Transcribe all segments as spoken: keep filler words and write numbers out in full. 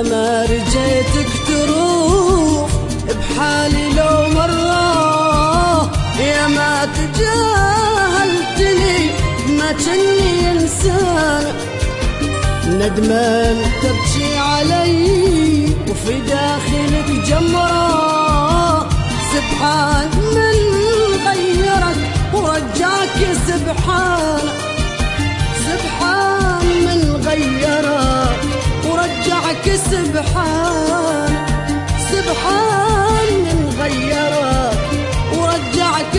يا ما رجيتك تروح بحالي لو مرة، يا ما تجاهلتني ما كني انسان، ندمان تبكي علي وفي داخلك جمرة، سبحان من غيرك ورجعك، سبحان سبحان من غيرك ورجعك، سبحان سبحان من غيرك ورجعك،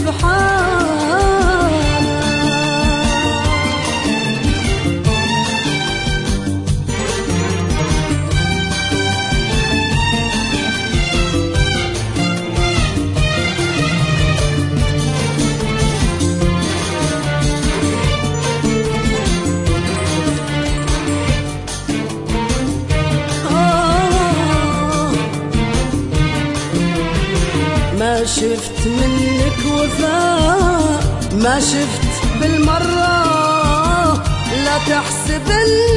سبحان. ما شفت منك وفاء، ما شفت بالمرة، لا تحسب